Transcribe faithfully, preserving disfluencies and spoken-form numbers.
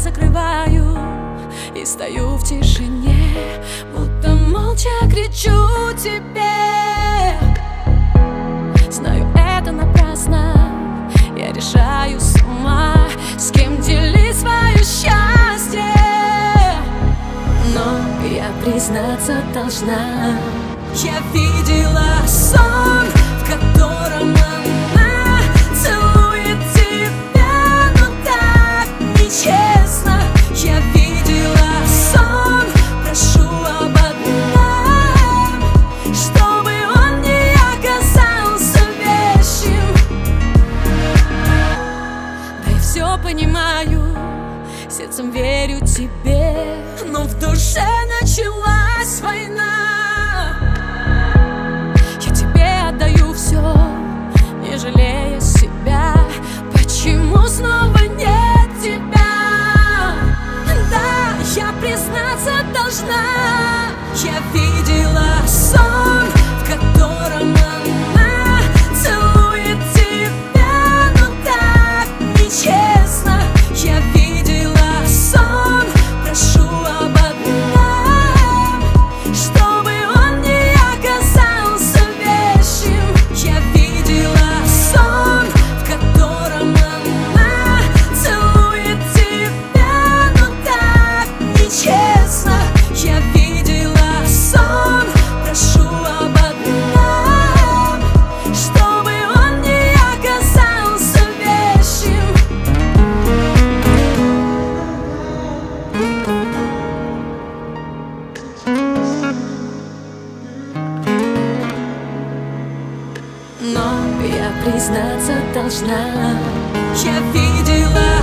закрываю и стою в тишине, будто молча кричу тебе. Знаю, это напрасно, я решаю сама, с кем делить свое счастье. Но я признаться должна, я видела сон, в котором она целует тебя, но так нечестно. Я видела сон, прошу об одном, чтобы он не оказался вещим. Да я все понимаю, сердцем верю тебе, но в душе началась война. Я тебе отдаю все, не жалея себя. Почему снова нет тебя? Да, я признаться должна, я видела сон, в котором она целует тебя, но так нечестно. Я видела сон, прошу об одном, чтобы он не оказался вещим. Я видела сон, в котором она целует тебя, но так нечестно. Я видела сон, прошу об одном, чтобы он не оказался вещим. Но я признаться должна, я видела